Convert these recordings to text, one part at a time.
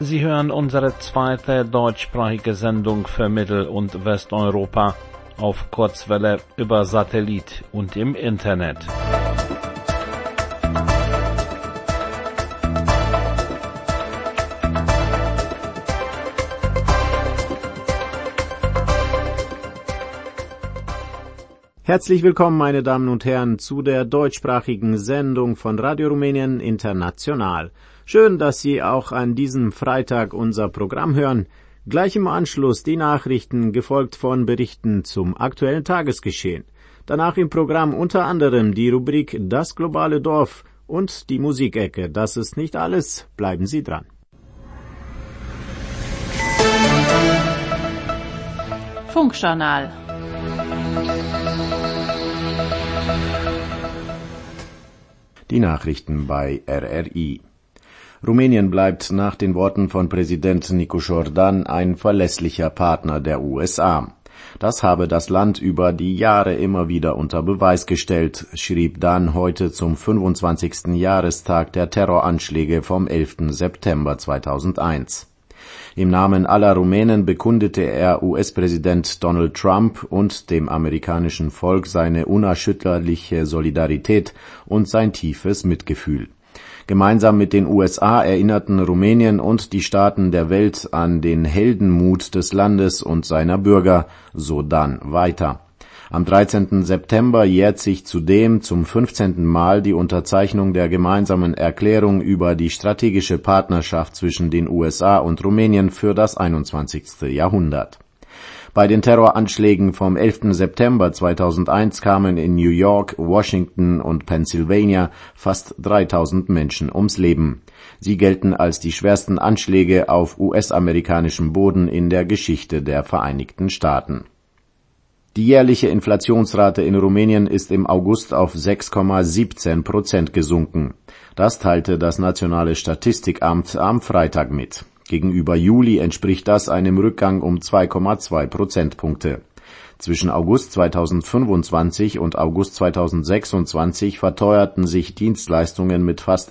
Sie hören unsere zweite deutschsprachige Sendung für Mittel- und Westeuropa auf Kurzwelle über Satellit und im Internet. Herzlich willkommen, meine Damen und Herren, zu der deutschsprachigen Sendung von Radio Rumänien International. Schön, dass Sie auch an diesem Freitag unser Programm hören. Gleich im Anschluss die Nachrichten, gefolgt von Berichten zum aktuellen Tagesgeschehen. Danach im Programm unter anderem die Rubrik Das globale Dorf und die Musikecke. Das ist nicht alles. Bleiben Sie dran. Funkjournal. Die Nachrichten bei RRI. Rumänien bleibt nach den Worten von Präsident Nicu Jordan ein verlässlicher Partner der USA. Das habe das Land über die Jahre immer wieder unter Beweis gestellt, schrieb Dan heute zum 25. Jahrestag der Terroranschläge vom 11. September 2001. Im Namen aller Rumänen bekundete er US-Präsident Donald Trump und dem amerikanischen Volk seine unerschütterliche Solidarität und sein tiefes Mitgefühl. Gemeinsam mit den USA erinnerten Rumänien und die Staaten der Welt an den Heldenmut des Landes und seiner Bürger, so Dan weiter. Am 13. September jährt sich zudem zum 15. Mal die Unterzeichnung der gemeinsamen Erklärung über die strategische Partnerschaft zwischen den USA und Rumänien für das 21. Jahrhundert. Bei den Terroranschlägen vom 11. September 2001 kamen in New York, Washington und Pennsylvania fast 3000 Menschen ums Leben. Sie gelten als die schwersten Anschläge auf US-amerikanischem Boden in der Geschichte der Vereinigten Staaten. Die jährliche Inflationsrate in Rumänien ist im August auf 6,17% gesunken. Das teilte das Nationale Statistikamt am Freitag mit. Gegenüber Juli entspricht das einem Rückgang um 2,2 Prozentpunkte. Zwischen August 2025 und August 2026 verteuerten sich Dienstleistungen mit fast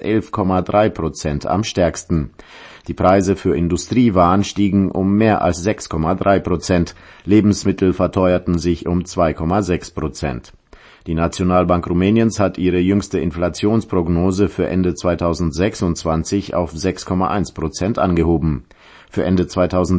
11,3% am stärksten. Die Preise für Industriewaren stiegen um mehr als 6,3%, Lebensmittel verteuerten sich um 2,6%. Die Nationalbank Rumäniens hat ihre jüngste Inflationsprognose für Ende 2026 auf 6,1% angehoben. Für Ende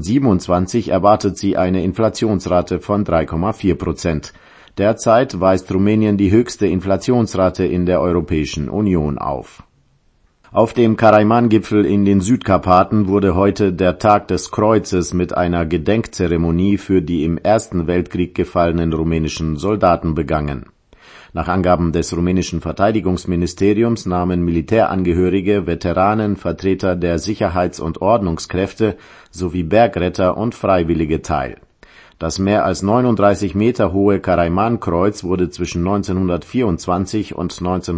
2027 erwartet sie eine Inflationsrate von 3,4%. Derzeit weist Rumänien die höchste Inflationsrate in der Europäischen Union auf. Auf dem Karaiman-Gipfel in den Südkarpaten wurde heute der Tag des Kreuzes mit einer Gedenkzeremonie für die im Ersten Weltkrieg gefallenen rumänischen Soldaten begangen. Nach Angaben des rumänischen Verteidigungsministeriums nahmen Militärangehörige, Veteranen, Vertreter der Sicherheits- und Ordnungskräfte sowie Bergretter und Freiwillige teil. Das mehr als 39 Meter hohe Karaiman-Kreuz wurde zwischen 1924 und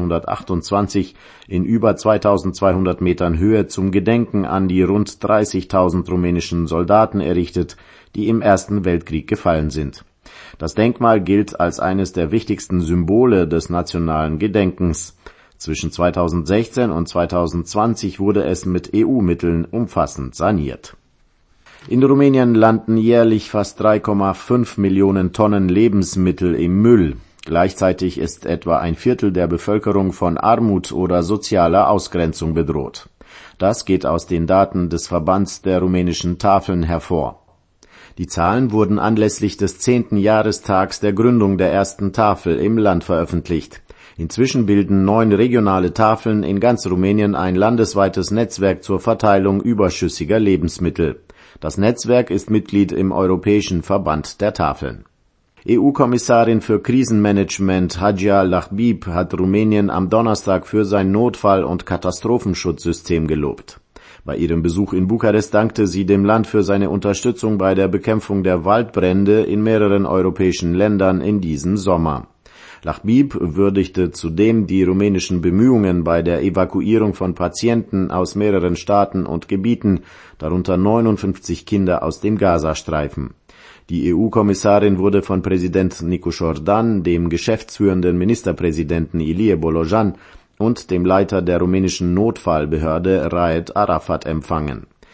1928 in über 2200 Metern Höhe zum Gedenken an die rund 30.000 rumänischen Soldaten errichtet, die im Ersten Weltkrieg gefallen sind. Das Denkmal gilt als eines der wichtigsten Symbole des nationalen Gedenkens. Zwischen 2016 und 2020 wurde es mit EU-Mitteln umfassend saniert. In Rumänien landen jährlich fast 3,5 Millionen Tonnen Lebensmittel im Müll. Gleichzeitig ist etwa ein Viertel der Bevölkerung von Armut oder sozialer Ausgrenzung bedroht. Das geht aus den Daten des Verbands der rumänischen Tafeln hervor. Die Zahlen wurden anlässlich des 10. Jahrestags der Gründung der ersten Tafel im Land veröffentlicht. Inzwischen bilden 9 regionale Tafeln in ganz Rumänien ein landesweites Netzwerk zur Verteilung überschüssiger Lebensmittel. Das Netzwerk ist Mitglied im Europäischen Verband der Tafeln. EU-Kommissarin für Krisenmanagement Hadja Lahbib hat Rumänien am Donnerstag für sein Notfall- und Katastrophenschutzsystem gelobt. Bei ihrem Besuch in Bukarest dankte sie dem Land für seine Unterstützung bei der Bekämpfung der Waldbrände in mehreren europäischen Ländern in diesem Sommer. Lahbib würdigte zudem die rumänischen Bemühungen bei der Evakuierung von Patienten aus mehreren Staaten und Gebieten, darunter 59 Kinder aus dem Gazastreifen. Die EU-Kommissarin wurde von Präsident Nicu Jordan, dem geschäftsführenden Ministerpräsidenten Ilie Bolojan und dem Leiter der rumänischen Notfallbehörde Raed Arafat empfangen.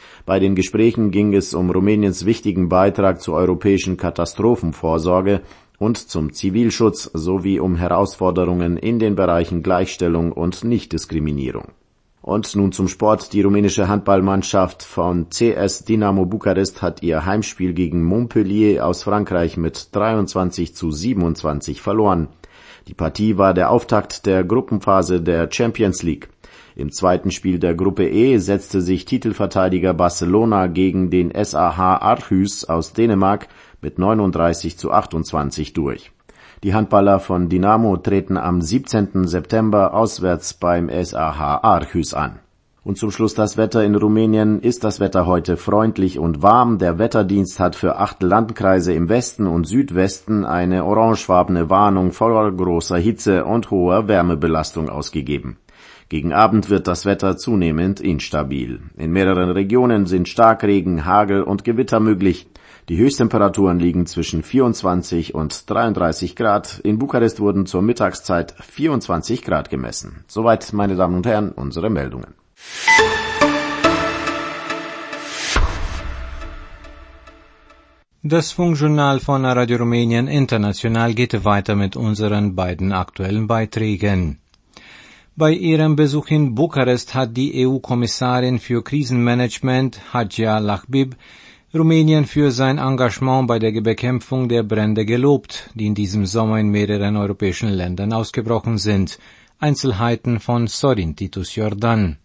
Bei den Gesprächen ging es um Rumäniens wichtigen Beitrag zur europäischen Katastrophenvorsorge und zum Zivilschutz sowie um Herausforderungen in den Bereichen Gleichstellung und Nichtdiskriminierung. Und nun zum Sport. Die rumänische Handballmannschaft von CS Dinamo Bukarest hat ihr Heimspiel gegen Montpellier aus Frankreich mit 23:27 verloren. Die Partie war der Auftakt der Gruppenphase der Champions League. Im zweiten Spiel der Gruppe E setzte sich Titelverteidiger Barcelona gegen den SAH Aarhus aus Dänemark mit 39:28 durch. Die Handballer von Dinamo treten am 17. September auswärts beim SAH Aarhus an. Und zum Schluss das Wetter in Rumänien. Ist das Wetter heute freundlich und warm. Der Wetterdienst hat für 8 Landkreise im Westen und Südwesten eine orangefarbene Warnung vor großer Hitze und hoher Wärmebelastung ausgegeben. Gegen Abend wird das Wetter zunehmend instabil. In mehreren Regionen sind Starkregen, Hagel und Gewitter möglich. Die Höchsttemperaturen liegen zwischen 24 und 33 Grad. In Bukarest wurden zur Mittagszeit 24 Grad gemessen. Soweit, meine Damen und Herren, unsere Meldungen. Das Funkjournal von Radio Rumänien International geht weiter mit unseren beiden aktuellen Beiträgen. Bei ihrem Besuch in Bukarest hat die EU-Kommissarin für Krisenmanagement, Hadja Lahbib, Rumänien für sein Engagement bei der Bekämpfung der Brände gelobt, die in diesem Sommer in mehreren europäischen Ländern ausgebrochen sind. Einzelheiten von Sorin Titus Jordan.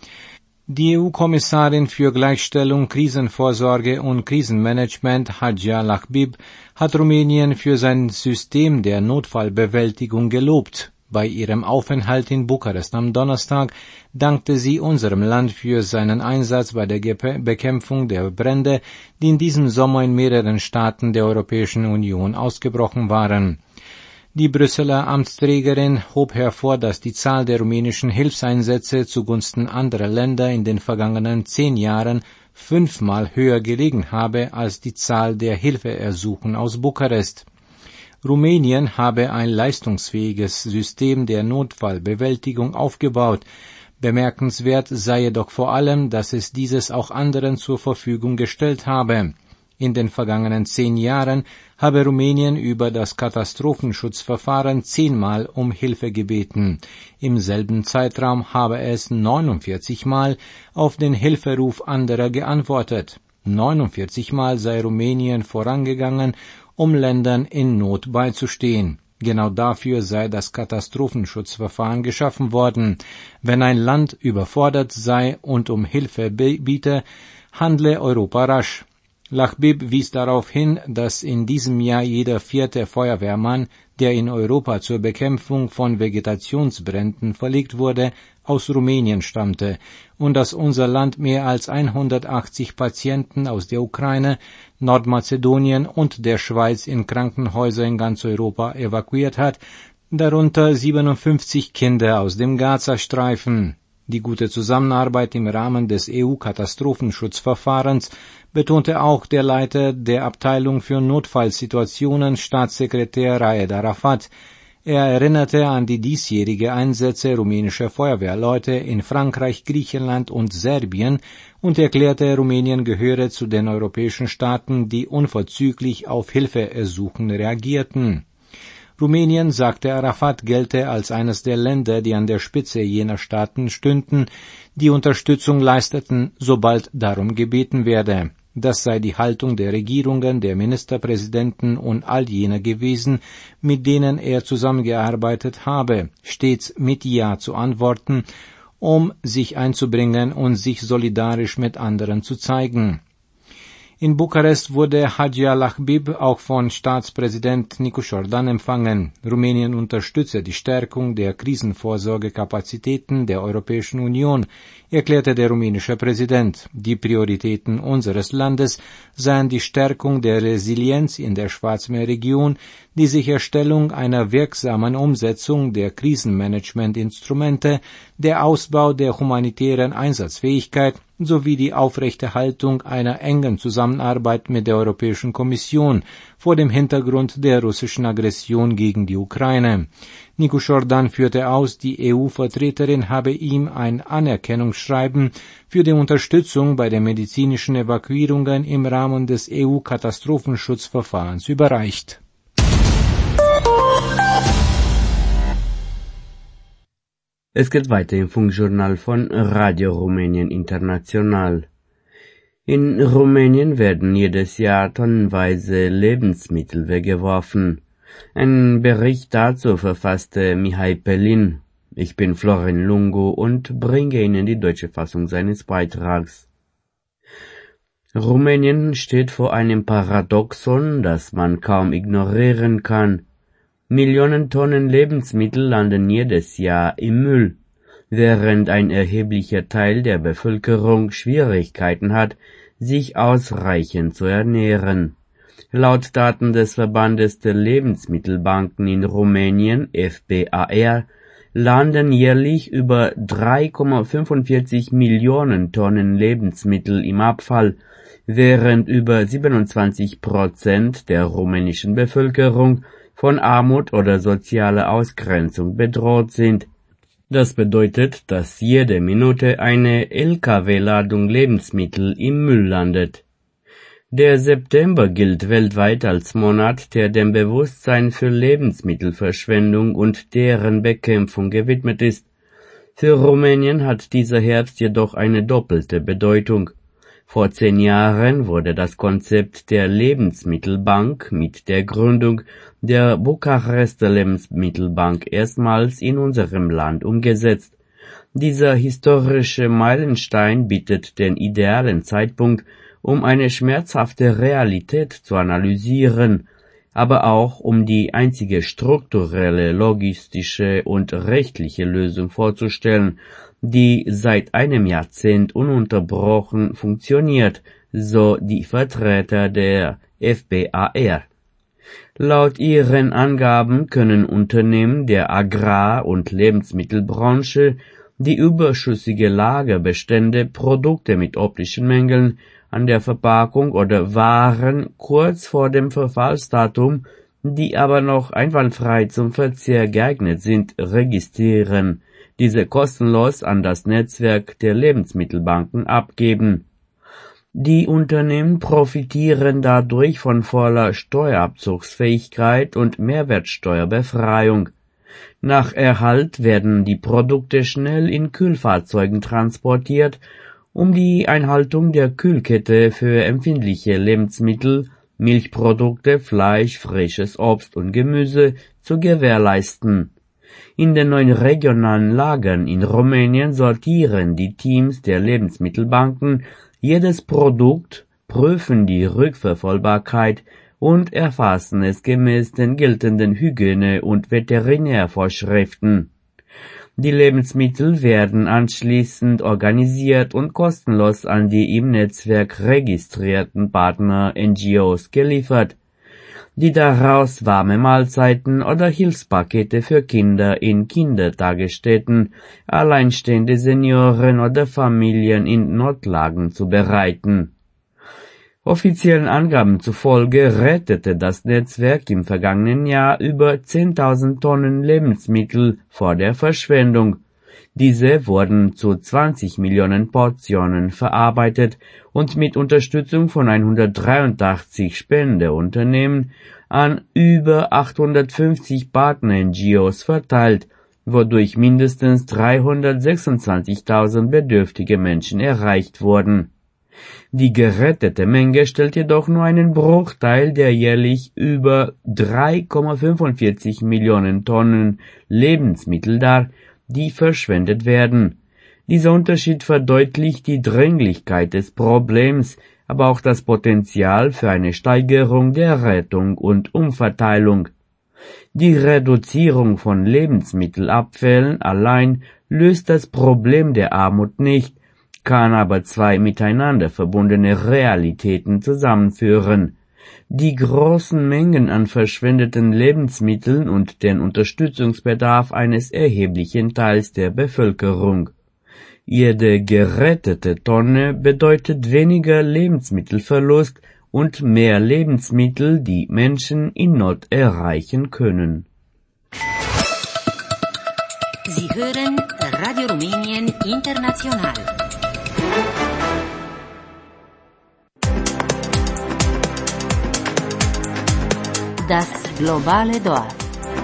Die EU-Kommissarin für Gleichstellung, Krisenvorsorge und Krisenmanagement, Hadja Lahbib, hat Rumänien für sein System der Notfallbewältigung gelobt. Bei ihrem Aufenthalt in Bukarest am Donnerstag dankte sie unserem Land für seinen Einsatz bei der Bekämpfung der Brände, die in diesem Sommer in mehreren Staaten der Europäischen Union ausgebrochen waren. Die Brüsseler Amtsträgerin hob hervor, dass die Zahl der rumänischen Hilfseinsätze zugunsten anderer Länder in den vergangenen 10 Jahren 5-mal höher gelegen habe als die Zahl der Hilfeersuchen aus Bukarest. Rumänien habe ein leistungsfähiges System der Notfallbewältigung aufgebaut. Bemerkenswert sei jedoch vor allem, dass es dieses auch anderen zur Verfügung gestellt habe. In den vergangenen 10 Jahren habe Rumänien über das Katastrophenschutzverfahren 10-mal um Hilfe gebeten. Im selben Zeitraum habe es 49-mal auf den Hilferuf anderer geantwortet. 49-mal sei Rumänien vorangegangen, um Ländern in Not beizustehen. Genau dafür sei das Katastrophenschutzverfahren geschaffen worden. Wenn ein Land überfordert sei und um Hilfe biete, handle Europa rasch. Lahbib wies darauf hin, dass in diesem Jahr jeder 4. Feuerwehrmann, der in Europa zur Bekämpfung von Vegetationsbränden verlegt wurde, aus Rumänien stammte und dass unser Land mehr als 180 Patienten aus der Ukraine, Nordmazedonien und der Schweiz in Krankenhäuser in ganz Europa evakuiert hat, darunter 57 Kinder aus dem Gazastreifen. Die gute Zusammenarbeit im Rahmen des EU-Katastrophenschutzverfahrens betonte auch der Leiter der Abteilung für Notfallsituationen, Staatssekretär Raed Arafat. Er erinnerte an die diesjährige Einsätze rumänischer Feuerwehrleute in Frankreich, Griechenland und Serbien und erklärte, Rumänien gehöre zu den europäischen Staaten, die unverzüglich auf Hilfeersuchen reagierten. Rumänien, sagte Arafat, gelte als eines der Länder, die an der Spitze jener Staaten stünden, die Unterstützung leisteten, sobald darum gebeten werde. Das sei die Haltung der Regierungen, der Ministerpräsidenten und all jener gewesen, mit denen er zusammengearbeitet habe, stets mit Ja zu antworten, um sich einzubringen und sich solidarisch mit anderen zu zeigen. In Bukarest wurde Hadja Lahbib auch von Staatspräsident Nicușordan empfangen. Rumänien unterstütze die Stärkung der Krisenvorsorgekapazitäten der Europäischen Union, erklärte der rumänische Präsident. Die Prioritäten unseres Landes seien die Stärkung der Resilienz in der Schwarzmeerregion, die Sicherstellung einer wirksamen Umsetzung der Krisenmanagementinstrumente, der Ausbau der humanitären Einsatzfähigkeit, sowie die Aufrechterhaltung einer engen Zusammenarbeit mit der Europäischen Kommission vor dem Hintergrund der russischen Aggression gegen die Ukraine. Nico Jordan führte aus, die EU-Vertreterin habe ihm ein Anerkennungsschreiben für die Unterstützung bei den medizinischen Evakuierungen im Rahmen des EU-Katastrophenschutzverfahrens überreicht. Es geht weiter im Funkjournal von Radio Rumänien International. In Rumänien werden jedes Jahr tonnenweise Lebensmittel weggeworfen. Ein Bericht dazu verfasste Mihai Pelin. Ich bin Florin Lungu und bringe Ihnen die deutsche Fassung seines Beitrags. Rumänien steht vor einem Paradoxon, das man kaum ignorieren kann. Millionen Tonnen Lebensmittel landen jedes Jahr im Müll, während ein erheblicher Teil der Bevölkerung Schwierigkeiten hat, sich ausreichend zu ernähren. Laut Daten des Verbandes der Lebensmittelbanken in Rumänien, FBAR, landen jährlich über 3,45 Millionen Tonnen Lebensmittel im Abfall, während über 27% der rumänischen Bevölkerung von Armut oder sozialer Ausgrenzung bedroht sind. Das bedeutet, dass jede Minute eine LKW-Ladung Lebensmittel im Müll landet. Der September gilt weltweit als Monat, der dem Bewusstsein für Lebensmittelverschwendung und deren Bekämpfung gewidmet ist. Für Rumänien hat dieser Herbst jedoch eine doppelte Bedeutung. Vor 10 Jahren wurde das Konzept der Lebensmittelbank mit der Gründung der Bukarester Lebensmittelbank erstmals in unserem Land umgesetzt. Dieser historische Meilenstein bietet den idealen Zeitpunkt, um eine schmerzhafte Realität zu analysieren, aber auch um die einzige strukturelle, logistische und rechtliche Lösung vorzustellen, die seit einem Jahrzehnt ununterbrochen funktioniert, so die Vertreter der FBAR. Laut ihren Angaben können Unternehmen der Agrar- und Lebensmittelbranche die überschüssige Lagerbestände, Produkte mit optischen Mängeln an der Verpackung oder Waren kurz vor dem Verfallsdatum, die aber noch einwandfrei zum Verzehr geeignet sind, registrieren, diese kostenlos an das Netzwerk der Lebensmittelbanken abgeben. Die Unternehmen profitieren dadurch von voller Steuerabzugsfähigkeit und Mehrwertsteuerbefreiung. Nach Erhalt werden die Produkte schnell in Kühlfahrzeugen transportiert, um die Einhaltung der Kühlkette für empfindliche Lebensmittel, Milchprodukte, Fleisch, frisches Obst und Gemüse zu gewährleisten. In den 9 regionalen Lagern in Rumänien sortieren die Teams der Lebensmittelbanken jedes Produkt, prüfen die Rückverfolgbarkeit und erfassen es gemäß den geltenden Hygiene- und Veterinärvorschriften. Die Lebensmittel werden anschließend organisiert und kostenlos an die im Netzwerk registrierten Partner NGOs geliefert, die daraus warme Mahlzeiten oder Hilfspakete für Kinder in Kindertagesstätten, alleinstehende Senioren oder Familien in Notlagen zubereiten. Offiziellen Angaben zufolge rettete das Netzwerk im vergangenen Jahr über 10.000 Tonnen Lebensmittel vor der Verschwendung. Diese wurden zu 20 Millionen Portionen verarbeitet und mit Unterstützung von 183 Spendeunternehmen an über 850 Partner-NGOs verteilt, wodurch mindestens 326.000 bedürftige Menschen erreicht wurden. Die gerettete Menge stellt jedoch nur einen Bruchteil der jährlich über 3,45 Millionen Tonnen Lebensmittel dar, die verschwendet werden. Dieser Unterschied verdeutlicht die Dringlichkeit des Problems, aber auch das Potenzial für eine Steigerung der Rettung und Umverteilung. Die Reduzierung von Lebensmittelabfällen allein löst das Problem der Armut nicht, kann aber 2 miteinander verbundene Realitäten zusammenführen: die großen Mengen an verschwendeten Lebensmitteln und den Unterstützungsbedarf eines erheblichen Teils der Bevölkerung. Jede gerettete Tonne bedeutet weniger Lebensmittelverlust und mehr Lebensmittel, die Menschen in Not erreichen können. Sie hören Radio Rumänien International. Das globale Dorf.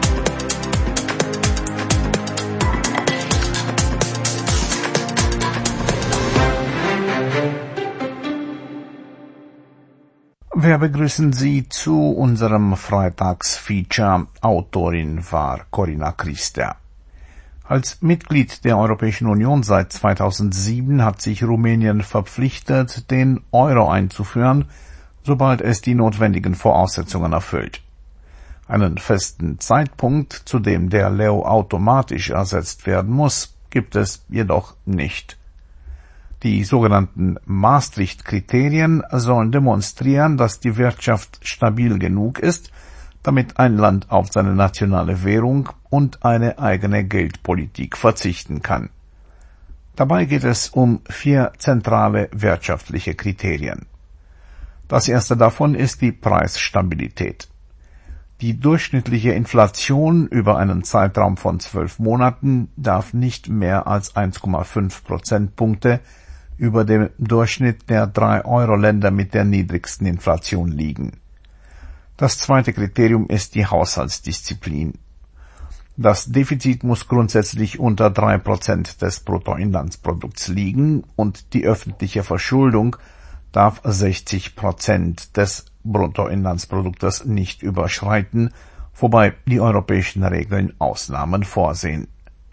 Wir begrüßen Sie zu unserem Freitagsfeature. Autorin war Corinna Christer. Als Mitglied der Europäischen Union seit 2007 hat sich Rumänien verpflichtet, den Euro einzuführen, sobald es die notwendigen Voraussetzungen erfüllt. Einen festen Zeitpunkt, zu dem der Leu automatisch ersetzt werden muss, gibt es jedoch nicht. Die sogenannten Maastricht-Kriterien sollen demonstrieren, dass die Wirtschaft stabil genug ist, damit ein Land auf seine nationale Währung und eine eigene Geldpolitik verzichten kann. Dabei geht es um 4 zentrale wirtschaftliche Kriterien. Das erste davon ist die Preisstabilität. Die durchschnittliche Inflation über einen Zeitraum von 12 Monaten darf nicht mehr als 1,5 Prozentpunkte über dem Durchschnitt der 3 Euro-Länder mit der niedrigsten Inflation liegen. Das zweite Kriterium ist die Haushaltsdisziplin. Das Defizit muss grundsätzlich unter 3% des Bruttoinlandsprodukts liegen und die öffentliche Verschuldung darf 60% des Bruttoinlandsproduktes nicht überschreiten, wobei die europäischen Regeln Ausnahmen vorsehen.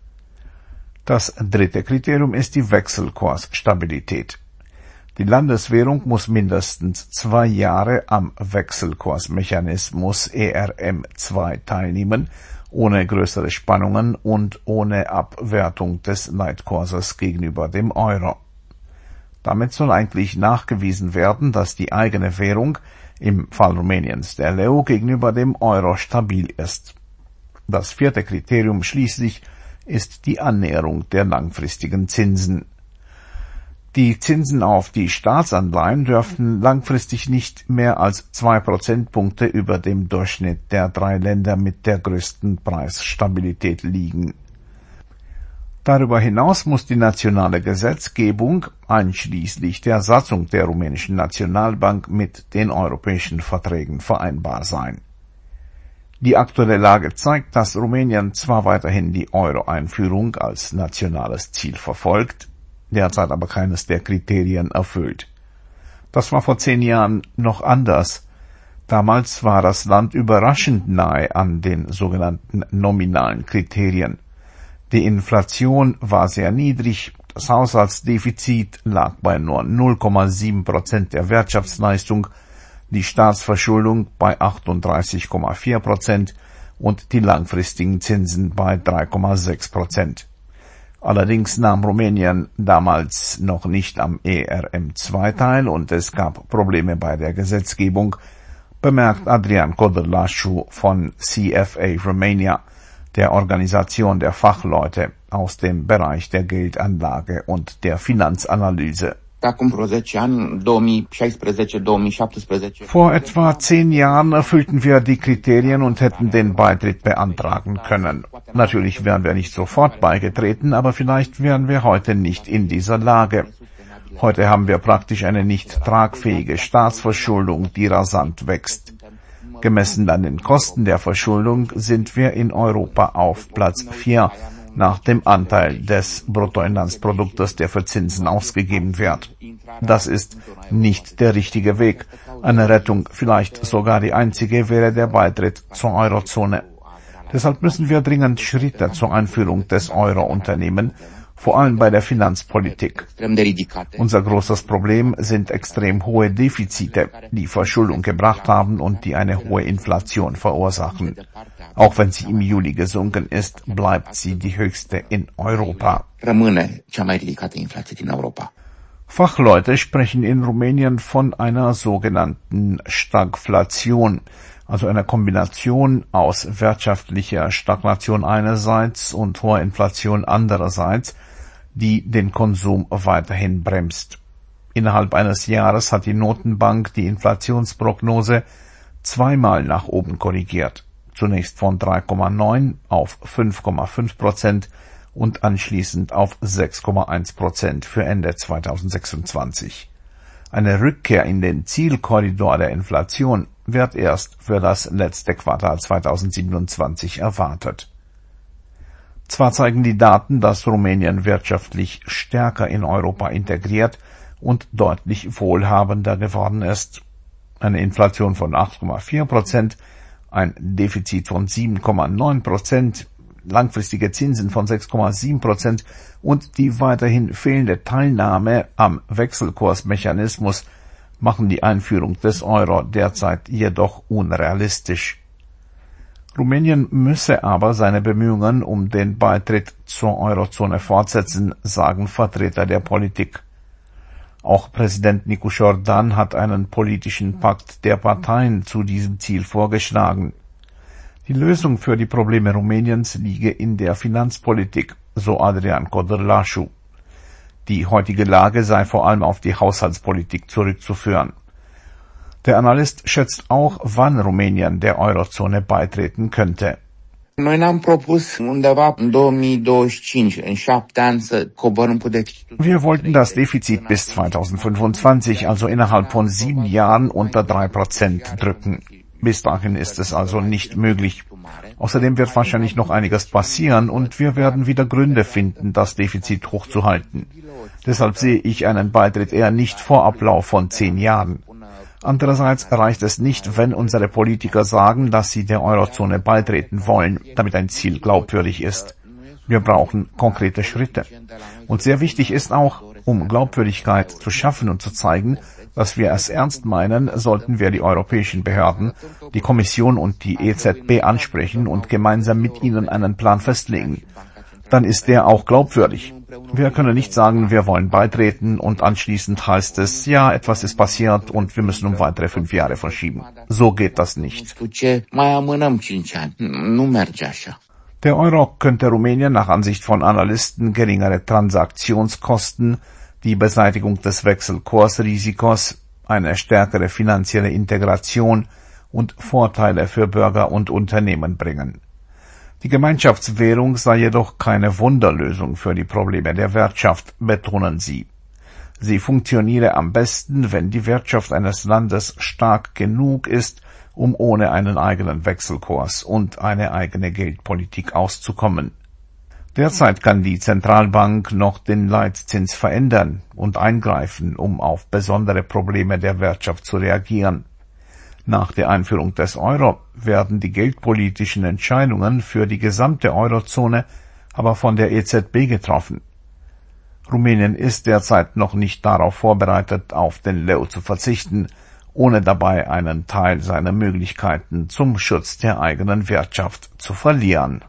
Das dritte Kriterium ist die Wechselkursstabilität. Die Landeswährung muss mindestens 2 Jahre am Wechselkursmechanismus ERM2 teilnehmen, ohne größere Spannungen und ohne Abwertung des Leitkurses gegenüber dem Euro. Damit soll eigentlich nachgewiesen werden, dass die eigene Währung, im Fall Rumäniens der Leu, gegenüber dem Euro stabil ist. Das vierte Kriterium schließlich ist die Annäherung der langfristigen Zinsen. Die Zinsen auf die Staatsanleihen dürften langfristig nicht mehr als 2 Prozentpunkte über dem Durchschnitt der 3 Länder mit der größten Preisstabilität liegen. Darüber hinaus muss die nationale Gesetzgebung, einschließlich der Satzung der rumänischen Nationalbank, mit den europäischen Verträgen vereinbar sein. Die aktuelle Lage zeigt, dass Rumänien zwar weiterhin die Euro-Einführung als nationales Ziel verfolgt, derzeit aber keines der Kriterien erfüllt. Das war vor 10 Jahren noch anders. Damals war das Land überraschend nahe an den sogenannten nominalen Kriterien. Die Inflation war sehr niedrig, das Haushaltsdefizit lag bei nur 0,7% der Wirtschaftsleistung, die Staatsverschuldung bei 38,4% und die langfristigen Zinsen bei 3,6%. Allerdings nahm Rumänien damals noch nicht am ERM2 teil und es gab Probleme bei der Gesetzgebung, bemerkt Adrian Codălașu von CFA Romania, der Organisation der Fachleute aus dem Bereich der Geldanlage und der Finanzanalyse. Vor etwa 10 Jahren erfüllten wir die Kriterien und hätten den Beitritt beantragen können. Natürlich wären wir nicht sofort beigetreten, aber vielleicht wären wir heute nicht in dieser Lage. Heute haben wir praktisch eine nicht tragfähige Staatsverschuldung, die rasant wächst. Gemessen an den Kosten der Verschuldung sind wir in Europa auf Platz 4 nach dem Anteil des Bruttoinlandsproduktes, der für Zinsen ausgegeben wird. Das ist nicht der richtige Weg. Eine Rettung, vielleicht sogar die einzige, wäre der Beitritt zur Eurozone. Deshalb müssen wir dringend Schritte zur Einführung des Euro unternehmen, vor allem bei der Finanzpolitik. Unser großes Problem sind extrem hohe Defizite, die Verschuldung gebracht haben und die eine hohe Inflation verursachen. Auch wenn sie im Juli gesunken ist, bleibt sie die höchste in Europa. Fachleute sprechen in Rumänien von einer sogenannten Stagflation, also einer Kombination aus wirtschaftlicher Stagnation einerseits und hoher Inflation andererseits, die den Konsum weiterhin bremst. Innerhalb eines Jahres hat die Notenbank die Inflationsprognose zweimal nach oben korrigiert. Zunächst von 3,9 auf 5,5% und anschließend auf 6,1% für Ende 2026. Eine Rückkehr in den Zielkorridor der Inflation wird erst für das letzte Quartal 2027 erwartet. Zwar zeigen die Daten, dass Rumänien wirtschaftlich stärker in Europa integriert und deutlich wohlhabender geworden ist. Eine Inflation von 8,4%, ein Defizit von 7,9%, langfristige Zinsen von 6,7% und die weiterhin fehlende Teilnahme am Wechselkursmechanismus machen die Einführung des Euro derzeit jedoch unrealistisch. Rumänien müsse aber seine Bemühungen um den Beitritt zur Eurozone fortsetzen, sagen Vertreter der Politik. Auch Präsident Nicușor-Dan hat einen politischen Pakt der Parteien zu diesem Ziel vorgeschlagen. Die Lösung für die Probleme Rumäniens liege in der Finanzpolitik, so Adrian Codărlașu. Die heutige Lage sei vor allem auf die Haushaltspolitik zurückzuführen. Der Analyst schätzt auch, wann Rumänien der Eurozone beitreten könnte. Noi ne-am propus undeva în 2025, în 7 ani, să coborâm cu deficitul. Wir wollten das Defizit bis 2025, also innerhalb von 7 Jahren, unter 3% drücken. Bis dahin ist es also nicht möglich. Außerdem wird wahrscheinlich noch einiges passieren und wir werden wieder Gründe finden, das Defizit hochzuhalten. Deshalb sehe ich einen Beitritt eher nicht vor Ablauf von 10 Jahren. Andererseits reicht es nicht, wenn unsere Politiker sagen, dass sie der Eurozone beitreten wollen, damit ein Ziel glaubwürdig ist. Wir brauchen konkrete Schritte. Und sehr wichtig ist auch, um Glaubwürdigkeit zu schaffen und zu zeigen, dass wir es ernst meinen, sollten wir die europäischen Behörden, die Kommission und die EZB ansprechen und gemeinsam mit ihnen einen Plan festlegen. Dann ist der auch glaubwürdig. Wir können nicht sagen, wir wollen beitreten und anschließend heißt es, ja, etwas ist passiert und wir müssen um weitere 5 Jahre verschieben. So geht das nicht. Der Euro könnte Rumänien nach Ansicht von Analysten geringere Transaktionskosten, die Beseitigung des Wechselkursrisikos, eine stärkere finanzielle Integration und Vorteile für Bürger und Unternehmen bringen. Die Gemeinschaftswährung sei jedoch keine Wunderlösung für die Probleme der Wirtschaft, betonen sie. Sie funktioniere am besten, wenn die Wirtschaft eines Landes stark genug ist, um ohne einen eigenen Wechselkurs und eine eigene Geldpolitik auszukommen. Derzeit kann die Zentralbank noch den Leitzins verändern und eingreifen, um auf besondere Probleme der Wirtschaft zu reagieren. Nach der Einführung des Euro werden die geldpolitischen Entscheidungen für die gesamte Eurozone aber von der EZB getroffen. Rumänien ist derzeit noch nicht darauf vorbereitet, auf den Leu zu verzichten, ohne dabei einen Teil seiner Möglichkeiten zum Schutz der eigenen Wirtschaft zu verlieren.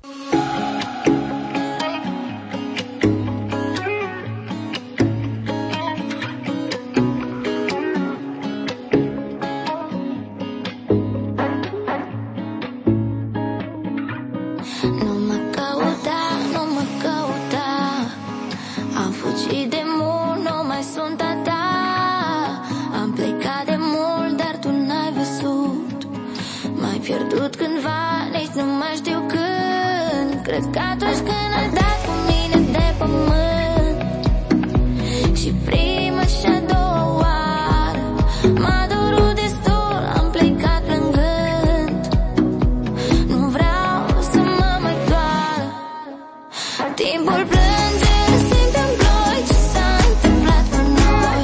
Cred că atunci când ai dat cu mine de pământ și prima și a doua oară m-a durut destul, am plecat plângând. Nu vreau să mă mai doară. Timpul plânge, suntem doi, ce s-a întâmplat cu noi?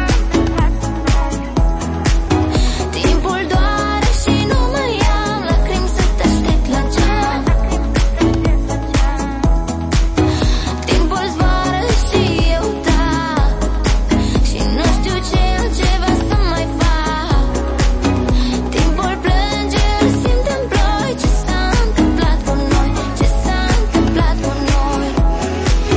Timpul doare și nu mai am lacrimi să te aștept la geam. Timpul zboară și eu tac și nu știu ce altceva să mai fac. Timpul plânge, îl simt în ploi, ce s-a întâmplat cu noi? Ce s-a întâmplat cu noi?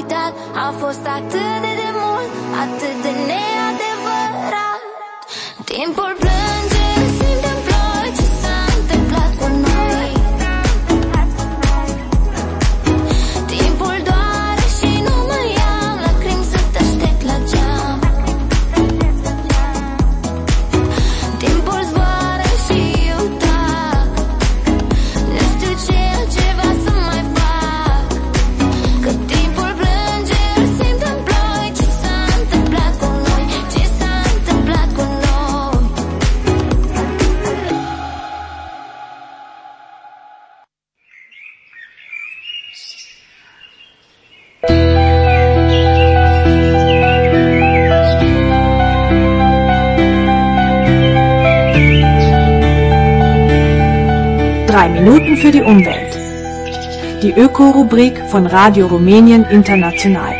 uitat. A fost atât de mult, atât de neadevărat. Timpul plânge, simtem ploi, ce s-a întâmplat cu noi. Timpul doare și nu mai am lacrimi să te aștept la geam. Timpul zboară și eu tac. Nu știu ce altceva să mai fac. Că timpul plânge, îl simt în ploi. Ce s-a întâmplat cu noi? Ce s-a întâmplat cu noi? 3 Minuten für die Umwelt. Die Öko-Rubrik von Radio Rumänien International.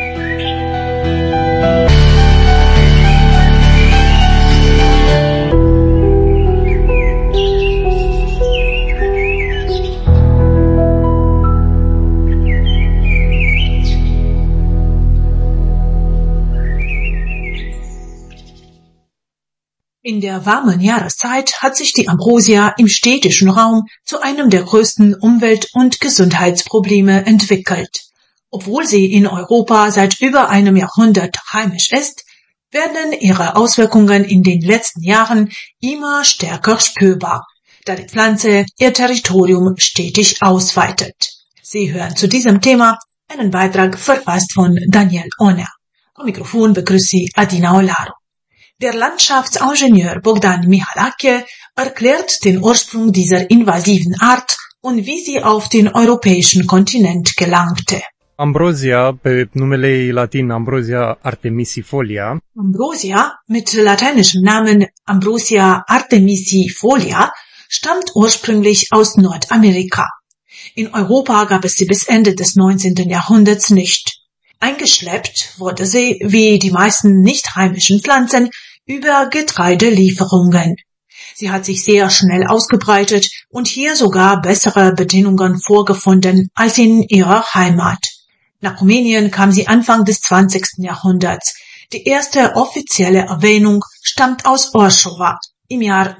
In der warmen Jahreszeit hat sich die Ambrosia im städtischen Raum zu einem der größten Umwelt- und Gesundheitsprobleme entwickelt. Obwohl sie in Europa seit über einem Jahrhundert heimisch ist, werden ihre Auswirkungen in den letzten Jahren immer stärker spürbar, da die Pflanze ihr Territorium stetig ausweitet. Sie hören zu diesem Thema einen Beitrag verfasst von Daniel Onea. Am Mikrofon begrüßt Sie Adina Olaru. Der Landschaftsingenieur Bogdan Mihalache erklärt den Ursprung dieser invasiven Art und wie sie auf den europäischen Kontinent gelangte. Ambrosia, pe numele ei latin Ambrosia artemisifolia. Ambrosia, mit lateinischem Namen Ambrosia artemisifolia, stammt ursprünglich aus Nordamerika. In Europa gab es sie bis Ende des 19. Jahrhunderts nicht. Eingeschleppt wurde sie, wie die meisten nicht heimischen Pflanzen, über Getreidelieferungen. Sie hat sich sehr schnell ausgebreitet und hier sogar bessere Bedingungen vorgefunden als in ihrer Heimat. Nach Rumänien kam sie Anfang des 20. Jahrhunderts. Die erste offizielle Erwähnung stammt aus Orșova im Jahr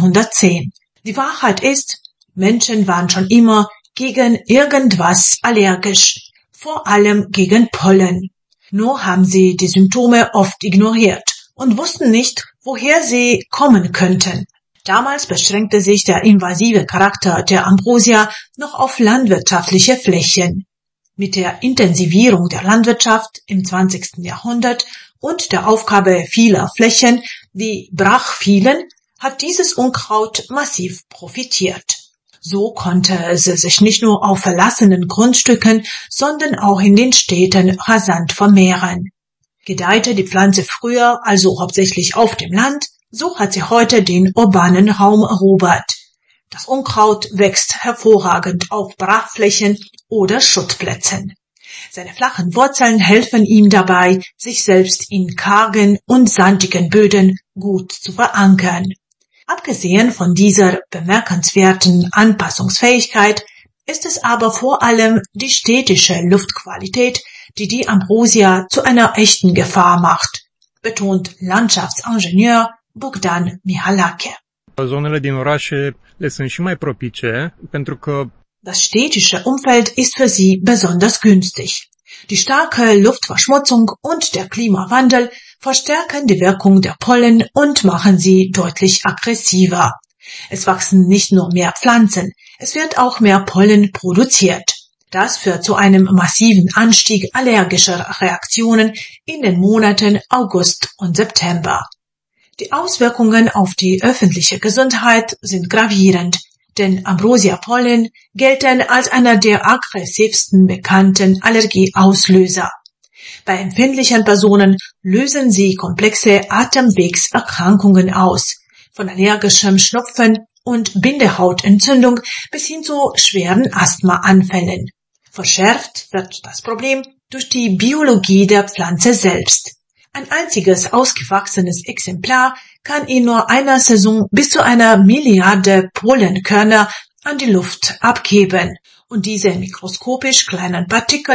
1910. Die Wahrheit ist, Menschen waren schon immer gegen irgendwas allergisch. Vor allem gegen Pollen. Nur haben sie die Symptome oft ignoriert und wussten nicht, woher sie kommen könnten. Damals beschränkte sich der invasive Charakter der Ambrosia noch auf landwirtschaftliche Flächen. Mit der Intensivierung der Landwirtschaft im 20. Jahrhundert und der Aufgabe vieler Flächen, die brach fielen, hat dieses Unkraut massiv profitiert. So konnte sie sich nicht nur auf verlassenen Grundstücken, sondern auch in den Städten rasant vermehren. Gedeihte die Pflanze früher also hauptsächlich auf dem Land, so hat sie heute den urbanen Raum erobert. Das Unkraut wächst hervorragend auf Brachflächen oder Schuttplätzen. Seine flachen Wurzeln helfen ihm dabei, sich selbst in kargen und sandigen Böden gut zu verankern. Abgesehen von dieser bemerkenswerten Anpassungsfähigkeit ist es aber vor allem die städtische Luftqualität, die die Ambrosia zu einer echten Gefahr macht, betont Landschaftsingenieur Bogdan Mihalache. Zonele din orașe le sunt și mai propice pentru că Das städtische Umfeld ist für sie besonders günstig. Die starke Luftverschmutzung und der Klimawandel verstärken die Wirkung der Pollen und machen sie deutlich aggressiver. Es wachsen nicht nur mehr Pflanzen, es wird auch mehr Pollen produziert. Das führt zu einem massiven Anstieg allergischer Reaktionen in den Monaten August und September. Die Auswirkungen auf die öffentliche Gesundheit sind gravierend, denn Ambrosia-Pollen gelten als einer der aggressivsten bekannten Allergieauslöser. Bei empfindlichen Personen lösen sie komplexe Atemwegserkrankungen aus, von allergischem Schnupfen und Bindehautentzündung bis hin zu schweren Asthmaanfällen. Verschärft wird das Problem durch die Biologie der Pflanze selbst. Ein einziges ausgewachsenes Exemplar kann in nur einer Saison bis zu 1 Milliarde Pollenkörner an die Luft abgeben. Und diese mikroskopisch kleinen Partikel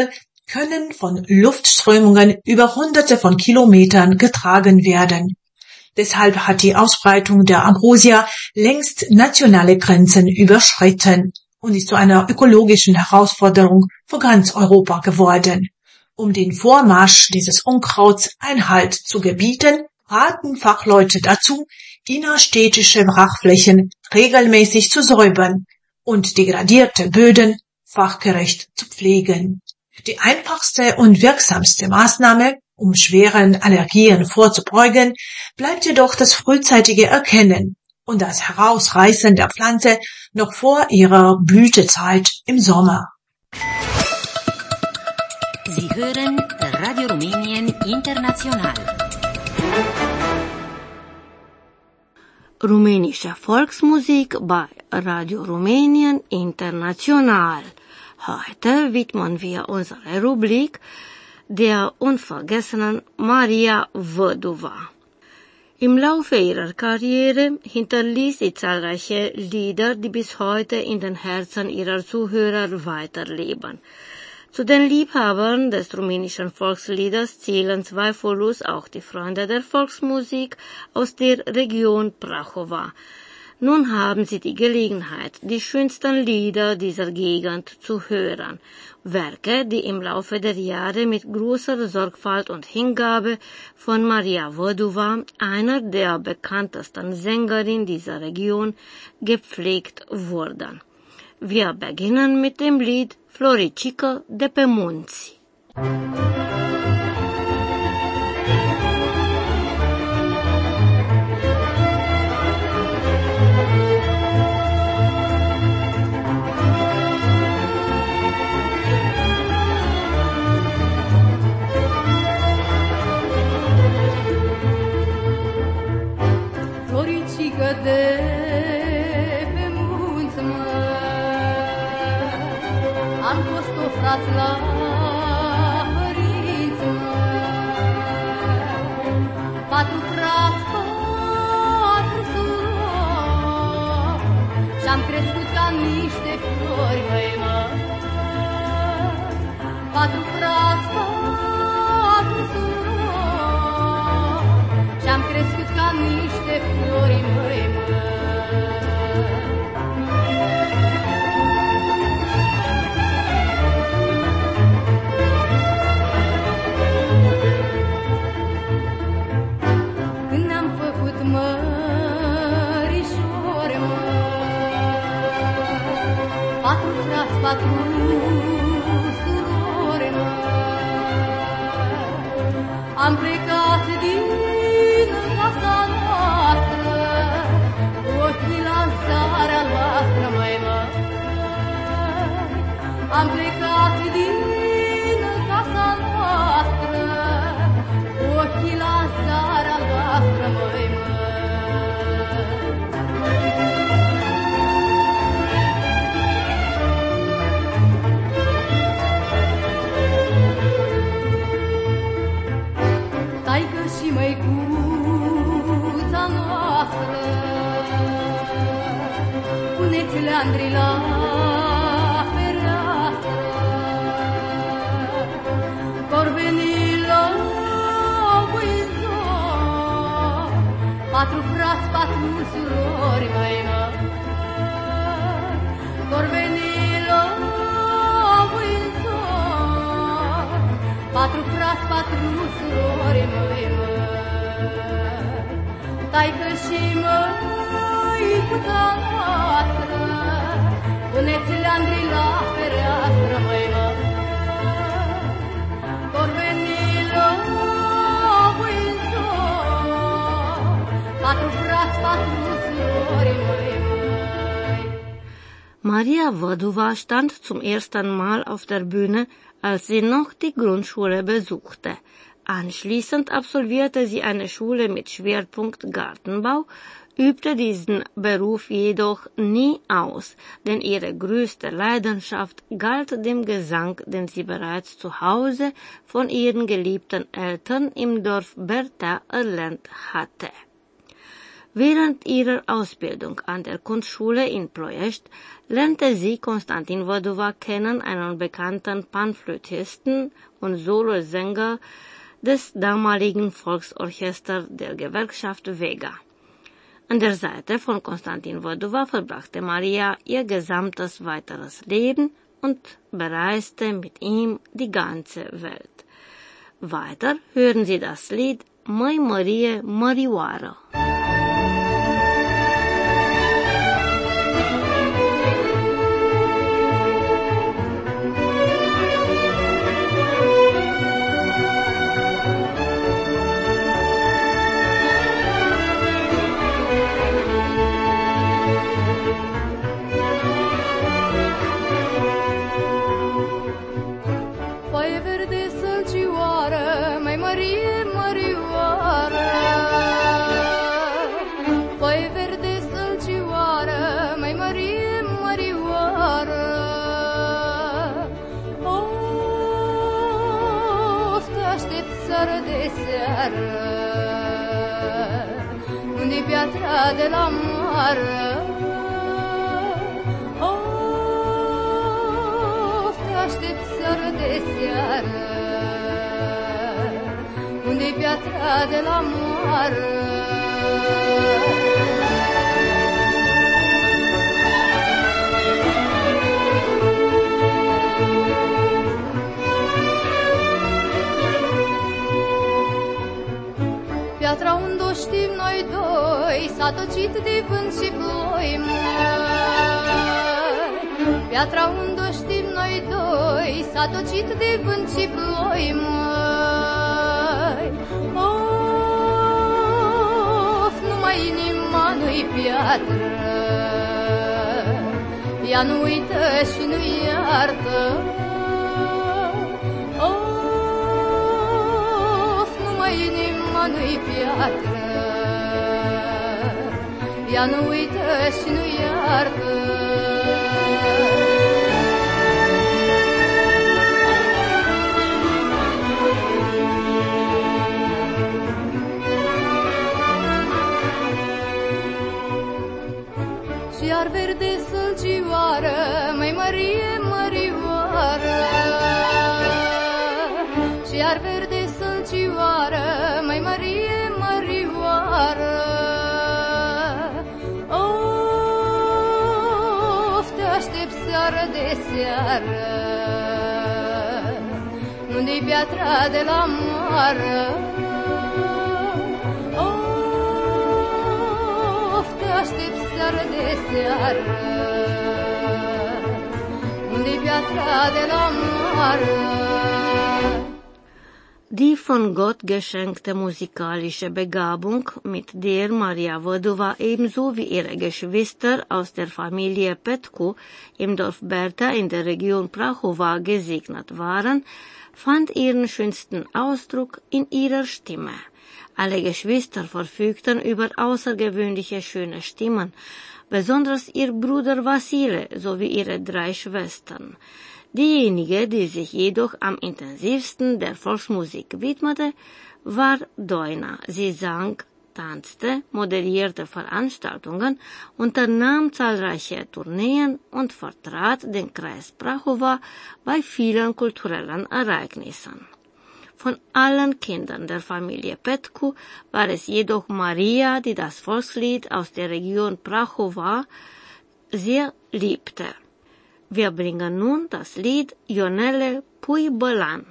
können von Luftströmungen über Hunderte von Kilometern getragen werden. Deshalb hat die Ausbreitung der Ambrosia längst nationale Grenzen überschritten und ist zu einer ökologischen Herausforderung für ganz Europa geworden. Um den Vormarsch dieses Unkrauts Einhalt zu gebieten, raten Fachleute dazu, innerstädtische Brachflächen regelmäßig zu säubern und degradierte Böden fachgerecht zu pflegen. Die einfachste und wirksamste Maßnahme, um schweren Allergien vorzubeugen, bleibt jedoch das frühzeitige Erkennen und das Herausreißen der Pflanze noch vor ihrer Blütezeit im Sommer. Sie hören Radio Rumänien International. Rumänische Volksmusik bei Radio Rumänien International. Heute widmen wir unsere Rubrik der unvergessenen Maria Văduva. Im Laufe ihrer Karriere hinterließ sie zahlreiche Lieder, die bis heute in den Herzen ihrer Zuhörer weiterleben. Zu den Liebhabern des rumänischen Volkslieders zählen zweifellos auch die Freunde der Volksmusik aus der Region Prahova. Nun haben Sie die Gelegenheit, die schönsten Lieder dieser Gegend zu hören. Werke, die im Laufe der Jahre mit großer Sorgfalt und Hingabe von Maria Văduva, einer der bekanntesten Sängerinnen dieser Region, gepflegt wurden. Wir beginnen mit dem Lied Floricică de pe munți. Floricică de pe munți, am fost ofrat la părinți, patru frați, patru surori, și-am crescut ca niște flori, măi, mă. Patru frați, patru surori, și-am crescut ca niște flori, măi, mă. Patru surori, am plecat din casa noastră, ochii la țara noastră, măi, mă. Am plecat din casa noastră, ochii la țara noastră, măi, mă. Și măicuța noastră, puneți leandri la fereastră, vor veni la uizor, patru frați, patru surori, măi, mă. Vor veni la uizor, patru frați, patru surori, măi, mă. Taică și măicuța noastră, puneți leandri la fereastră, măi, mă. Vor veni la uizor, patru frați, patru surori, măi, măi. Maria Văduva stand zum ersten Mal auf der Bühne, als sie noch die Grundschule besuchte. Anschließend absolvierte sie eine Schule mit Schwerpunkt Gartenbau, übte diesen Beruf jedoch nie aus, denn ihre größte Leidenschaft galt dem Gesang, den sie bereits zu Hause von ihren geliebten Eltern im Dorf Berta erlernt hatte. Während ihrer Ausbildung an der Kunstschule in Ploiești lernte sie Konstantin Vodova kennen, einen bekannten Panflötisten und Solosänger des damaligen Volksorchesters der Gewerkschaft Vega. An der Seite von Konstantin Vodova verbrachte Maria ihr gesamtes weiteres Leben und bereiste mit ihm die ganze Welt. Weiter hören Sie das Lied Măi Mărie, Mărioară. Unde-i piatra de la moară? Of, te aștept seară de seară. Unde-i piatra de la moară? Piatra unde o știm noi doi s-a tocit de vânt și ploi, măi. Piatra unde o știm noi doi s-a tocit de vânt și ploi, măi. Of, numai inima nu-i piatră, ea nu uită și nu iartă. Of, numai inima nu-i piatră, ea nu uită și nu iartă. Și iar verde sălcioară, măi Mărie, mărioară. Și iar verde sălcioară, măi Mărie, mărioară. Of, te aștept seară de seară. Unde-i piatra de la moară? Of, te aștept seară de seară. Unde-i piatra de la moară? Die von Gott geschenkte musikalische Begabung, mit der Maria Vodova ebenso wie ihre Geschwister aus der Familie Petku im Dorf Berta in der Region Prahova gesegnet waren, fand ihren schönsten Ausdruck in ihrer Stimme. Alle Geschwister verfügten über außergewöhnliche schöne Stimmen, besonders ihr Bruder Vasile sowie ihre 3 Schwestern. Diejenige, die sich jedoch am intensivsten der Volksmusik widmete, war Doina. Sie sang, tanzte, moderierte Veranstaltungen, unternahm zahlreiche Tourneen und vertrat den Kreis Prahova bei vielen kulturellen Ereignissen. Von allen Kindern der Familie Petku war es jedoch Maria, die das Volkslied aus der Region Prahova sehr liebte. Wir bringen nun das Lied Ionele Pui Bălan.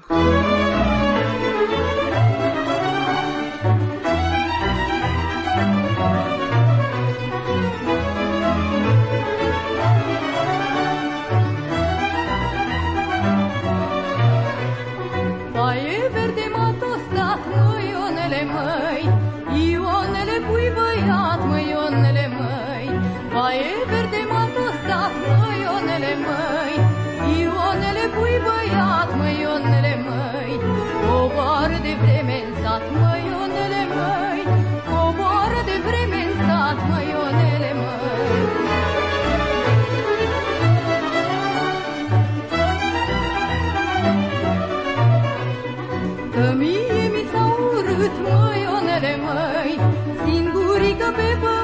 Paie verde m-a tostat, măi, Ionele, măi. Ionele pui băiat, măi, Ionele, măi. Paie verde m-a tostat, măi, Ionele, măi. Ionele pui băiat, măi, Ionele, măi. Coboară de vreme în sat, măi, Ionele, măi. Coboară de vreme în sat, măi, Ionele, măi. Că mie mi s-a urât, măi, Ionele, măi, singurică pe pământ.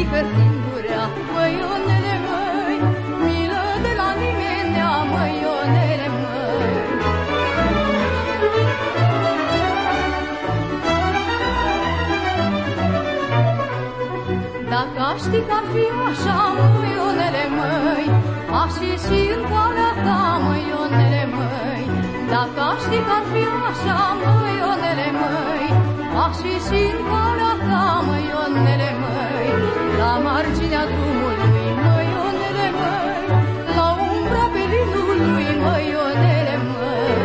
că singurea, măionele măi, milă de la nimenea, măionele măi. Dacă aș ști că ar fi așa, măionele măi, aș ieși în calea ta, măionele măi. Dacă aș ști că ar fi așa, măionele măi, aș ieși în calea ta, măionele măi. La marginea drumului, măionele măi, la umbra pelinului, măionele măi.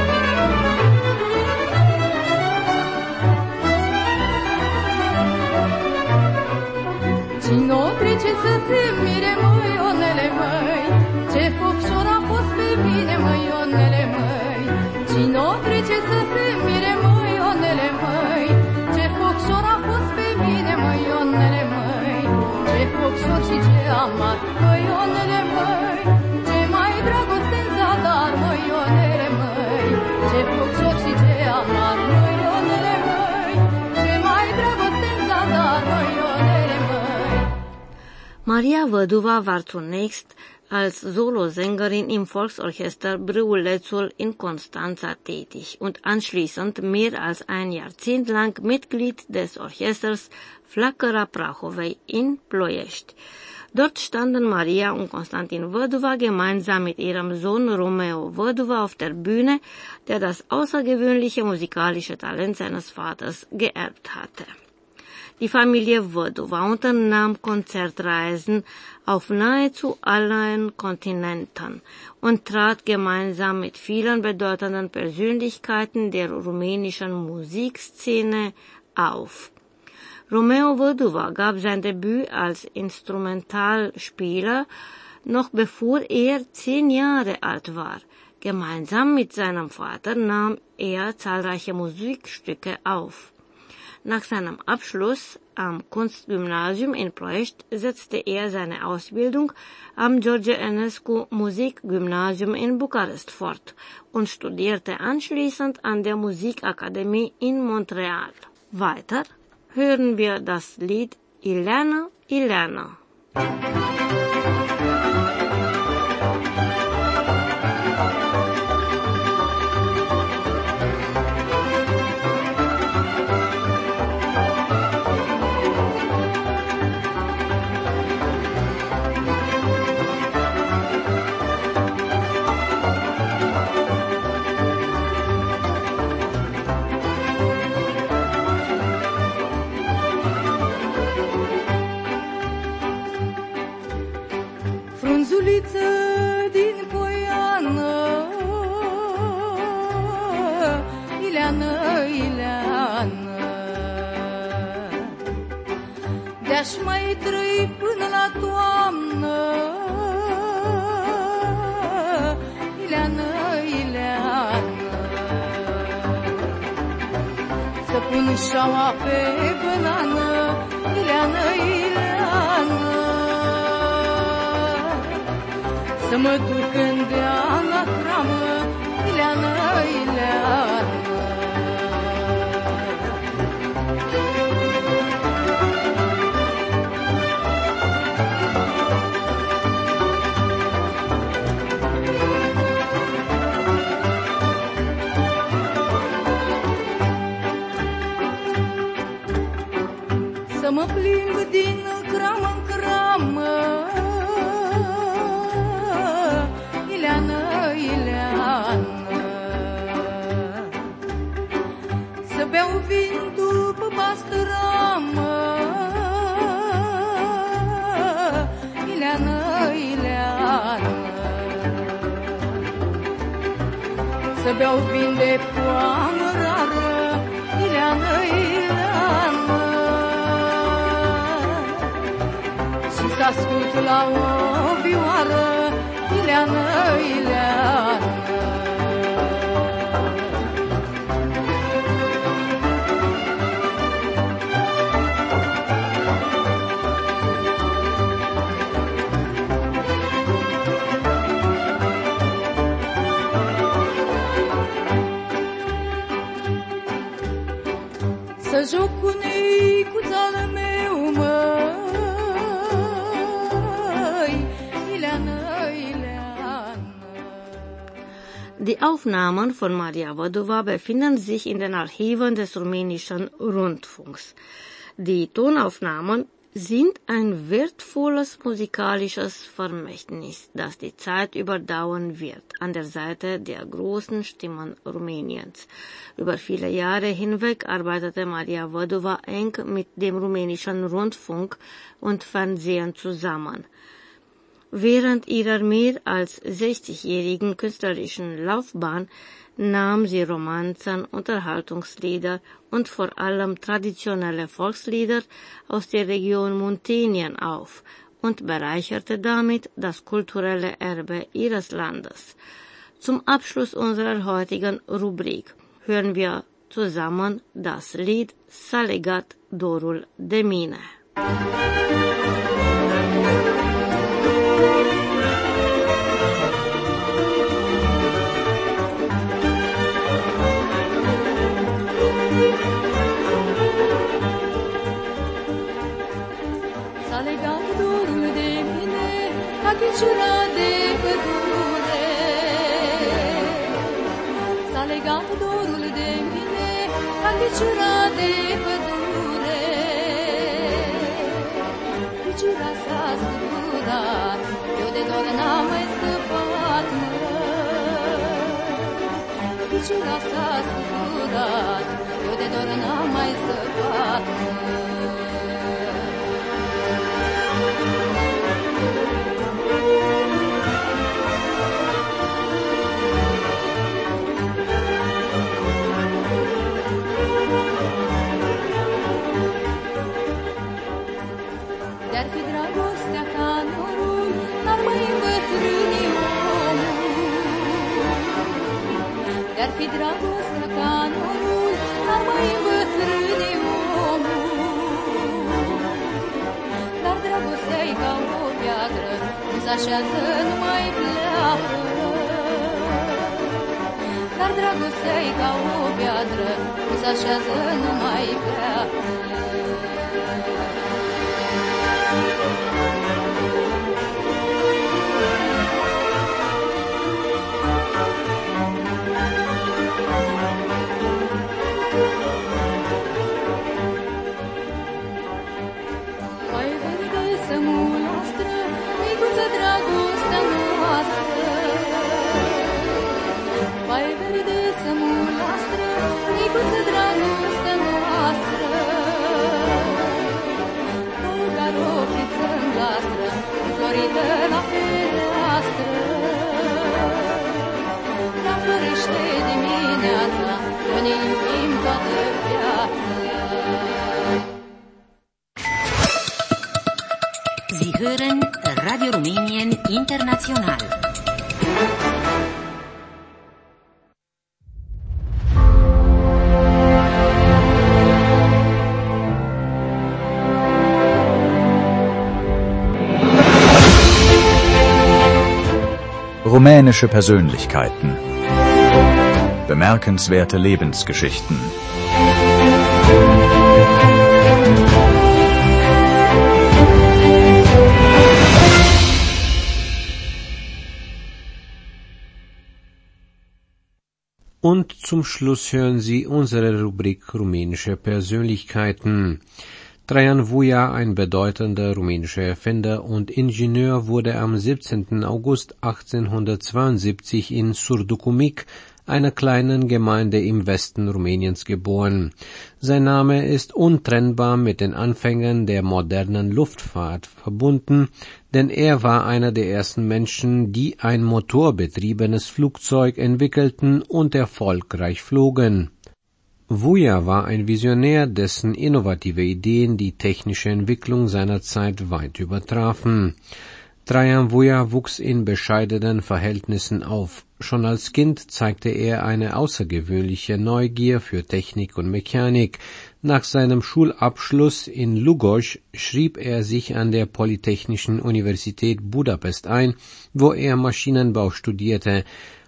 Cine o trece să se mire, măionele măi, ce focșor a fost pe mine, măionele măi. Cine o trece să se mire, măionele măi, ce focșor a fost pe mine, măionele măi. Ce focșor și ce amar, măionele măi, ce mai dragoste în zadar, măionele măi. Ce focșor și ce amar, măionele măi, ce mai dragoste în zadar, măionele măi. Maria Văduva war zunächst als Solosängerin im Volksorchester Brühletzul in Konstanza tätig und anschließend mehr als ein Jahrzehnt lang Mitglied des Orchesters Flacăra Prahovei in Ploiești. Dort standen Maria und Konstantin Văduva gemeinsam mit ihrem Sohn Romeo Văduva auf der Bühne, der das außergewöhnliche musikalische Talent seines Vaters geerbt hatte. Die Familie Văduva unternahm Konzertreisen auf nahezu allen Kontinenten und trat gemeinsam mit vielen bedeutenden Persönlichkeiten der rumänischen Musikszene auf. Romeo Văduva gab sein Debüt als Instrumentalspieler noch bevor 10 Jahre alt war. Gemeinsam mit seinem Vater nahm er zahlreiche Musikstücke auf. Nach seinem Abschluss am Kunstgymnasium in Ploiești setzte er seine Ausbildung am George Enescu Musikgymnasium in Bukarest fort und studierte anschließend an der Musikakademie in Montreal. Weiter hören wir das Lied Ileana, Ileana. Frunzuliță din Poiană, Ileană, Ileană, de-aș mai trăi până la toamnă, Ileană, Ileană, să pun șaua pe bănană, Ileană, Ileană, să mă duc în dea la cramă, Ileană, Ileană. Să mă plimb din cramă în cramă, Ileană, Ileană, să beau vin după pastramă, Ileană, Ileană, să beau vin de poamă rară, Ileană, Ileană, și să ascult la o vioară, Ileană, Ileană. Să joc cu neicuța al meu, mă, Die Aufnahmen von Maria Vodova befinden sich in den Archiven des rumänischen Rundfunks. Die Tonaufnahmen sind ein wertvolles musikalisches Vermächtnis, das die Zeit überdauern wird, an der Seite der großen Stimmen Rumäniens. Über viele Jahre hinweg arbeitete Maria Vodova eng mit dem rumänischen Rundfunk und Fernsehen zusammen. Während ihrer mehr als 60-jährigen künstlerischen Laufbahn nahm sie Romanzen, Unterhaltungslieder und vor allem traditionelle Volkslieder aus der Region Muntenien auf und bereicherte damit das kulturelle Erbe ihres Landes. Zum Abschluss unserer heutigen Rubrik hören wir zusammen das Lied Salegat Dorul de Mine. Chiciura de pădure, s-a legat dorul de mine, ca chiciura de pădure. Chiciura s-a scuturat, eu de dor n-am mai scăpat, Chiciura s-a scuturat, eu de dor n-am mai scăpat, Dar fi dragostea ca norul, n-ar mai îmbătrâni omul. Dar dragostea-i ca o piatră, nu s-așează, nu mai pleacă. Dar dragostea-i ca o piatră, nu s-așează, nu mai pleacă. Sie hören Radio Rumänien International. Rumänische Persönlichkeiten. Bemerkenswerte Lebensgeschichten. Und zum Schluss hören Sie unsere Rubrik Rumänische Persönlichkeiten. Traian Vuia, ein bedeutender rumänischer Erfinder und Ingenieur, wurde am 17. August 1872 in Surducumic, einer kleinen Gemeinde im Westen Rumäniens, geboren. Sein Name ist untrennbar mit den Anfängen der modernen Luftfahrt verbunden, denn er war einer der ersten Menschen, die ein motorbetriebenes Flugzeug entwickelten und erfolgreich flogen. Vuia war ein Visionär, dessen innovative Ideen die technische Entwicklung seiner Zeit weit übertrafen. Traian Vuia wuchs in bescheidenen Verhältnissen auf. Schon als Kind zeigte er eine außergewöhnliche Neugier für Technik und Mechanik. Nach seinem Schulabschluss in Lugoj schrieb er sich an der Polytechnischen Universität Budapest ein, wo er Maschinenbau studierte,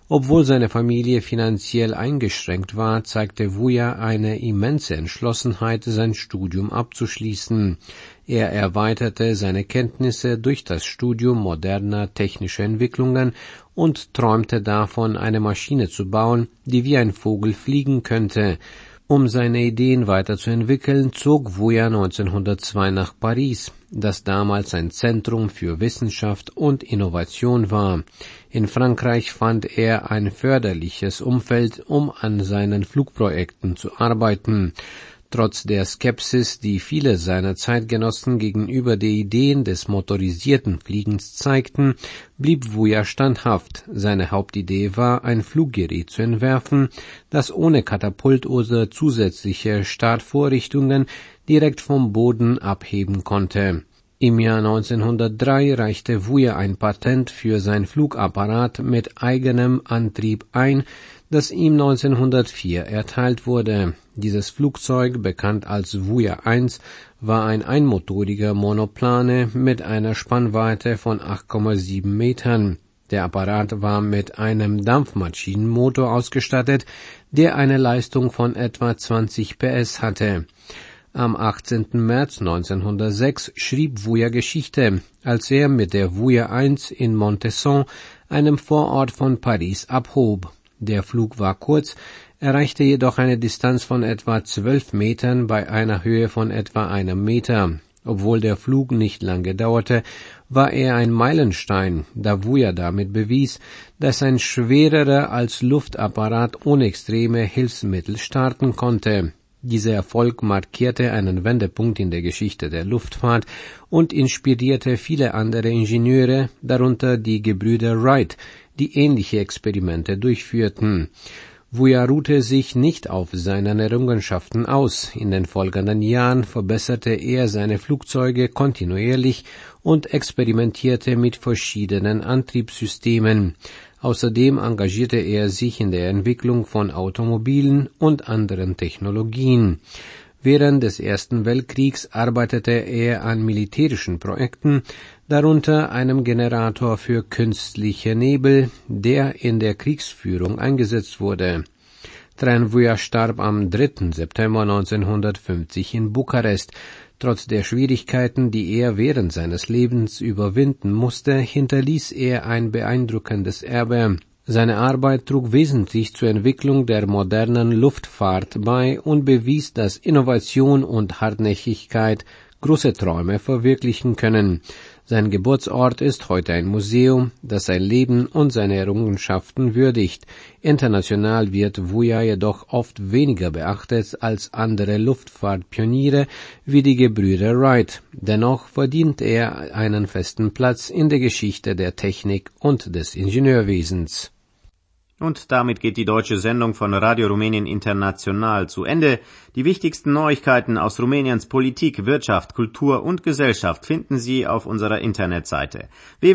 Obwohl seine Familie finanziell eingeschränkt war, zeigte Vuja eine immense Entschlossenheit, sein Studium abzuschließen. Er erweiterte seine Kenntnisse durch das Studium moderner technischer Entwicklungen und träumte davon, eine Maschine zu bauen, die wie ein Vogel fliegen könnte. Um seine Ideen weiterzuentwickeln, zog Vuja 1902 nach Paris, das damals ein Zentrum für Wissenschaft und Innovation war. In Frankreich fand er ein förderliches Umfeld, um an seinen Flugprojekten zu arbeiten. Trotz der Skepsis, die viele seiner Zeitgenossen gegenüber den Ideen des motorisierten Fliegens zeigten, blieb Vuja standhaft. Seine Hauptidee war, ein Fluggerät zu entwerfen, das ohne Katapult oder zusätzliche Startvorrichtungen direkt vom Boden abheben konnte. Im Jahr 1903 reichte Vuja ein Patent für sein Flugapparat mit eigenem Antrieb ein, das ihm 1904 erteilt wurde. Dieses Flugzeug, bekannt als Vuja 1, war ein einmotoriger Monoplane mit einer Spannweite von 8,7 Metern. Der Apparat war mit einem Dampfmaschinenmotor ausgestattet, der eine Leistung von etwa 20 PS hatte. Am 18. März 1906 schrieb Vuja Geschichte, als er mit der Vuja 1 in Montesson, einem Vorort von Paris, abhob. Der Flug war kurz, erreichte jedoch eine Distanz von etwa 12 Metern bei einer Höhe von etwa 1 Meter. Obwohl der Flug nicht lange dauerte, war er ein Meilenstein, da Vuja damit bewies, dass ein schwererer als Luftapparat ohne extreme Hilfsmittel starten konnte. Dieser Erfolg markierte einen Wendepunkt in der Geschichte der Luftfahrt und inspirierte viele andere Ingenieure, darunter die Gebrüder Wright, die ähnliche Experimente durchführten. Vuja ruhte sich nicht auf seinen Errungenschaften aus. In den folgenden Jahren verbesserte er seine Flugzeuge kontinuierlich und experimentierte mit verschiedenen Antriebssystemen. Außerdem engagierte er sich in der Entwicklung von Automobilen und anderen Technologien. Während des Ersten Weltkriegs arbeitete er an militärischen Projekten, darunter einem Generator für künstliche Nebel, der in der Kriegsführung eingesetzt wurde. Tran Vuja starb am 3. September 1950 in Bukarest. Trotz der Schwierigkeiten, die er während seines Lebens überwinden musste, hinterließ er ein beeindruckendes Erbe. Seine Arbeit trug wesentlich zur Entwicklung der modernen Luftfahrt bei und bewies, dass Innovation und Hartnäckigkeit große Träume verwirklichen können. Sein Geburtsort ist heute ein Museum, das sein Leben und seine Errungenschaften würdigt. International wird Vuja jedoch oft weniger beachtet als andere Luftfahrtpioniere wie die Gebrüder Wright. Dennoch verdient er einen festen Platz in der Geschichte der Technik und des Ingenieurwesens. Und damit geht die deutsche Sendung von Radio Rumänien International zu Ende. Die wichtigsten Neuigkeiten aus Rumäniens Politik, Wirtschaft, Kultur und Gesellschaft finden Sie auf unserer Internetseite.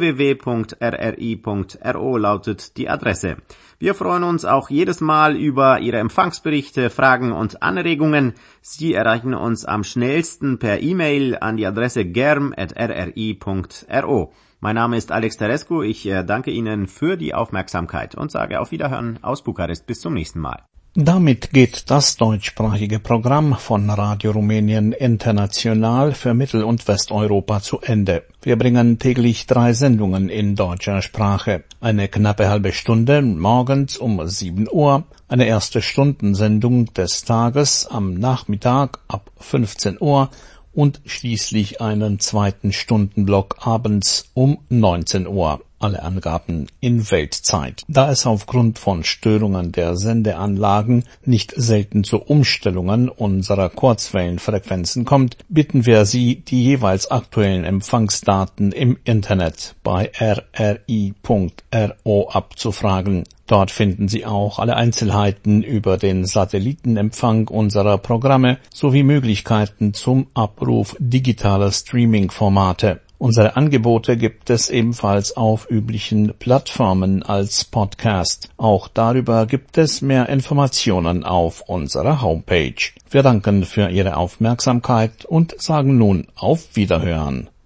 www.rri.ro lautet die Adresse. Wir freuen uns auch jedes Mal über Ihre Empfangsberichte, Fragen und Anregungen. Sie erreichen uns am schnellsten per E-Mail an die Adresse germ@rri.ro. Mein Name ist Alex Terescu, ich danke Ihnen für die Aufmerksamkeit und sage auf Wiederhören aus Bukarest. Bis zum nächsten Mal. Damit geht das deutschsprachige Programm von Radio Rumänien International für Mittel- und Westeuropa zu Ende. Wir bringen täglich 3 Sendungen in deutscher Sprache. Eine knappe halbe Stunde morgens um 7 Uhr, eine erste Stundensendung des Tages am Nachmittag ab 15 Uhr und schließlich einen zweiten Stundenblock abends um 19 Uhr. Alle Angaben in Weltzeit. Da es aufgrund von Störungen der Sendeanlagen nicht selten zu Umstellungen unserer Kurzwellenfrequenzen kommt, bitten wir Sie, die jeweils aktuellen Empfangsdaten im Internet bei rri.ro abzufragen. Dort finden Sie auch alle Einzelheiten über den Satellitenempfang unserer Programme sowie Möglichkeiten zum Abruf digitaler Streaming-Formate. Unsere Angebote gibt es ebenfalls auf üblichen Plattformen als Podcast. Auch darüber gibt es mehr Informationen auf unserer Homepage. Wir danken für Ihre Aufmerksamkeit und sagen nun auf Wiederhören.